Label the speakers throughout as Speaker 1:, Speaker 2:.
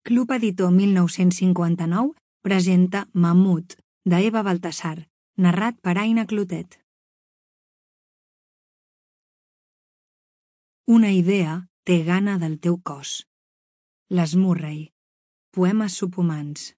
Speaker 1: Club Editor 1959 presenta Mamut, d'Eva Baltasar, narrat per Aina Clotet. Una idea té gana del teu cos. Les Murray. Poemes supomants.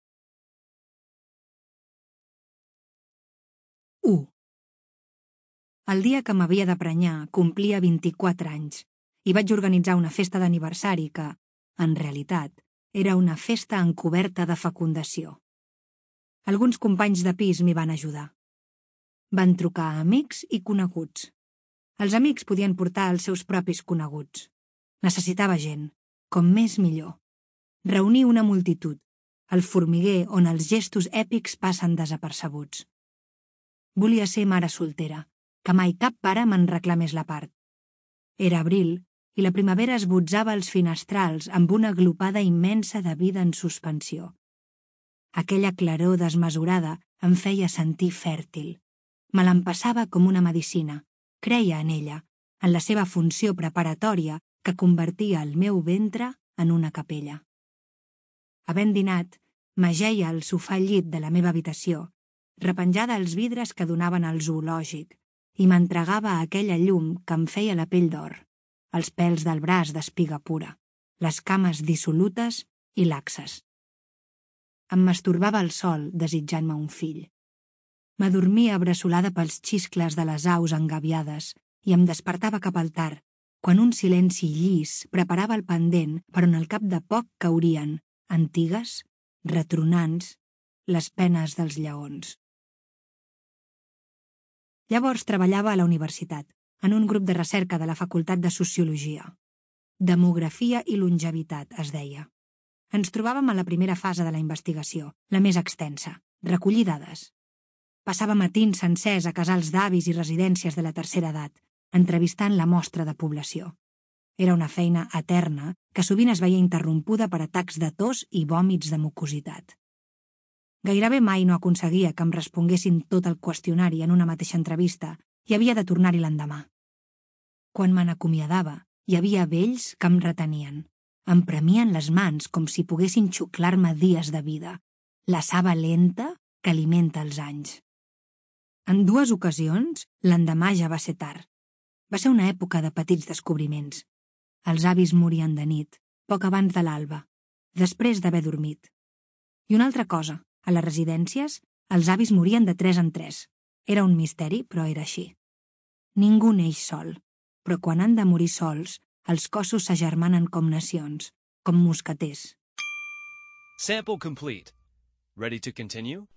Speaker 1: 1. El dia que m'havia de prenyar complia 24 anys i vaig organitzar una festa d'aniversari que, en realitat, era una festa encoberta de fecundació. Alguns companys de pis m'hi van ajudar. Van trucar a amics i coneguts. Els amics podien portar els seus propis coneguts. Necessitava gent, com més millor. Reunir una multitud, el formiguer on els gestos èpics passen desapercebuts. Volia ser mare soltera, que mai cap pare me'n reclamés la part. Era abril i la primavera esbotzava els finestrals amb una glopada immensa de vida en suspensió. Aquella claror desmesurada em feia sentir fèrtil. Me l'empassava com una medicina. Creia en ella, en la seva funció preparatòria que convertia el meu ventre en una capella. Havent dinat, m'ajeia al sofà llit de la meva habitació, repenjada als vidres que donaven al zoològic, i m'entregava a aquella llum que em feia la pell d'or, els pèls del braç d'espiga pura, les cames dissolutes i laxes. Em masturbava al sol desitjant-me un fill. M'adormia abraçolada pels xiscles de les aus engabiades i em despertava cap al tard, quan un silenci llis preparava el pendent per on al cap de poc caurien, antigues, retronants, les penes dels lleons. Llavors treballava a la universitat, en un grup de recerca de la Facultat de Sociologia. Demografia i longevitat, es deia. Ens trobàvem a la primera fase de la investigació, la més extensa, recollir dades. Passava matins sencers a casals d'avis i residències de la tercera edat, entrevistant la mostra de població. Era una feina eterna que sovint es veia interrompuda per atacs de tos i vòmits de mucositat. Gairebé mai no aconseguia que em responguessin tot el qüestionari en una mateixa entrevista i havia de tornar-hi l'endemà. Quan me n'acomiadava, hi havia vells que em retenien. Em premien les mans com si poguessin xuclar-me dies de vida, la saba lenta que alimenta els anys. En 2 ocasions, l'endemà ja va ser tard. Va ser una època de petits descobriments. Els avis morien de nit, poc abans de l'alba, després d'haver dormit. I una altra cosa, a les residències, els avis morien de 3 en 3. Era un misteri, però era així. Ningú neix sol, però quan han de morir sols, els cossos s'agermanen com nacions, com mosqueters.
Speaker 2: Sample complete. Ready to continue?